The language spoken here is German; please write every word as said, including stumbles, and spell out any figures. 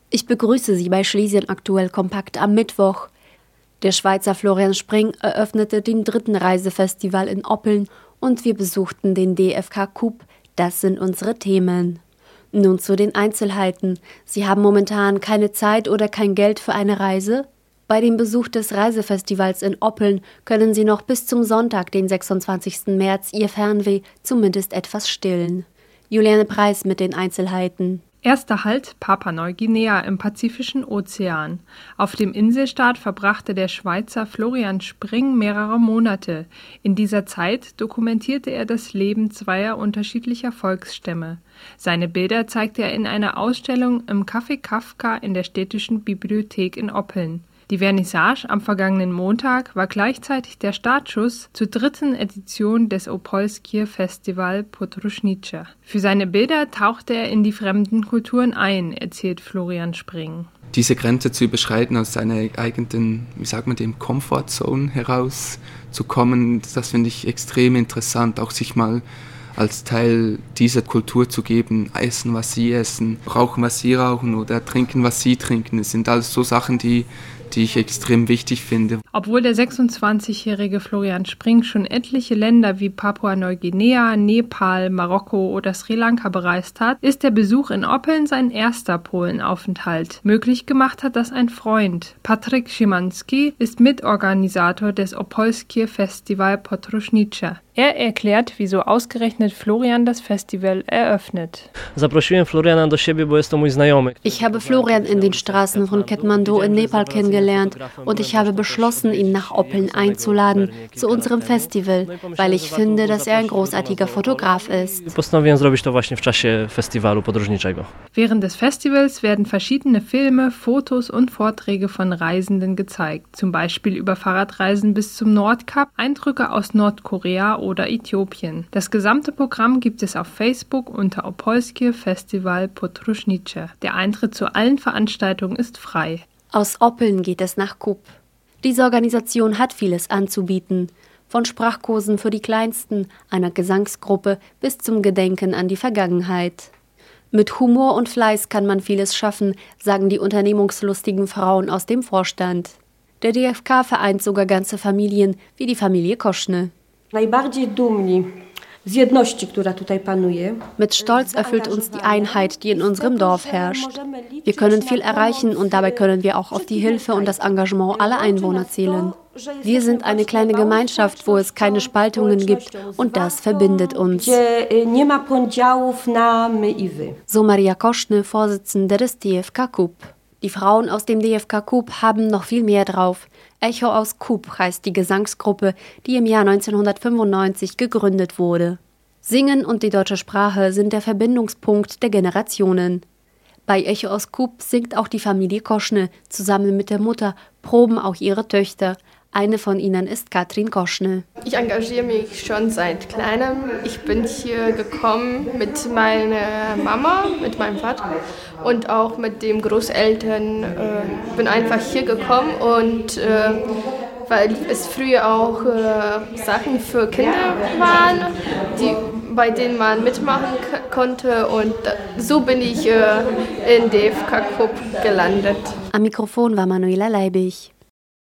Ich begrüße Sie bei Schlesien aktuell kompakt am Mittwoch. Der Schweizer Florian Spring eröffnete den dritten Reisefestival in Oppeln und wir besuchten den D F K Cup. Das sind unsere Themen. Nun zu den Einzelheiten. Sie haben momentan keine Zeit oder kein Geld für eine Reise? Bei dem Besuch des Reisefestivals in Oppeln können Sie noch bis zum Sonntag, den sechsundzwanzigsten März, Ihr Fernweh zumindest etwas stillen. Juliane Preis mit den Einzelheiten. Erster Halt Papua-Neuguinea im Pazifischen Ozean. Auf dem Inselstaat verbrachte der Schweizer Florian Spring mehrere Monate. In dieser Zeit dokumentierte er das Leben zweier unterschiedlicher Volksstämme. Seine Bilder zeigte er in einer Ausstellung im Café Kafka in der Städtischen Bibliothek in Oppeln. Die Vernissage am vergangenen Montag war gleichzeitig der Startschuss zur dritten Edition des Opolskie Festival Podružnice. Für seine Bilder tauchte er in die fremden Kulturen ein, erzählt Florian Spring. Diese Grenze zu überschreiten, aus seiner eigenen, wie sagt man dem, Comfortzone herauszukommen, das finde ich extrem interessant, auch sich mal als Teil dieser Kultur zu geben, essen, was sie essen, rauchen, was sie rauchen oder trinken, was sie trinken. Das sind alles so Sachen, die die ich extrem wichtig finde. Obwohl der sechsundzwanzigjährige Florian Spring schon etliche Länder wie Papua-Neuguinea, Nepal, Marokko oder Sri Lanka bereist hat, ist der Besuch in Oppeln sein erster Polenaufenthalt. Möglich gemacht hat das ein Freund. Patryk Szymanski ist Mitorganisator des Opolskie Festival Podružnice. Er erklärt, wieso ausgerechnet Florian das Festival eröffnet. Ich habe Florian in den Straßen von Kathmandu in Nepal kennengelernt und ich habe beschlossen, ihn nach Oppeln einzuladen zu unserem Festival, weil ich finde, dass er ein großartiger Fotograf ist. Während des Festivals werden verschiedene Filme, Fotos und Vorträge von Reisenden gezeigt, zum Beispiel über Fahrradreisen bis zum Nordkap, Eindrücke aus Nordkorea oder Äthiopien. Das gesamte Programm gibt es auf Facebook unter Opolskie Festival Podružnice. Der Eintritt zu allen Veranstaltungen ist frei. Aus Oppeln geht es nach Cup. Diese Organisation hat vieles anzubieten. Von Sprachkursen für die Kleinsten, einer Gesangsgruppe bis zum Gedenken an die Vergangenheit. Mit Humor und Fleiß kann man vieles schaffen, sagen die unternehmungslustigen Frauen aus dem Vorstand. Der D F K vereint sogar ganze Familien, wie die Familie Koschne. Mit Stolz erfüllt uns die Einheit, die in unserem Dorf herrscht. Wir können viel erreichen und dabei können wir auch auf die Hilfe und das Engagement aller Einwohner zählen. Wir sind eine kleine Gemeinschaft, wo es keine Spaltungen gibt und das verbindet uns. So Maria Koschne, Vorsitzende des D F K Cup. Die Frauen aus dem D F K Cup haben noch viel mehr drauf. Echo aus Cup heißt die Gesangsgruppe, die im Jahr neunzehnhundertfünfundneunzig gegründet wurde. Singen und die deutsche Sprache sind der Verbindungspunkt der Generationen. Bei Echo aus Cup singt auch die Familie Koschne. Zusammen mit der Mutter proben auch ihre Töchter. Eine von ihnen ist Katrin Koschne. Ich engagiere mich schon seit Kleinem. Ich bin hier gekommen mit meiner Mama, mit meinem Vater und auch mit den Großeltern. Ich äh, bin einfach hier gekommen und äh, weil es früher auch äh, Sachen für Kinder waren, die, bei denen man mitmachen k- konnte und so bin ich äh, in D F K Cup gelandet. Am Mikrofon war Manuela Leibig.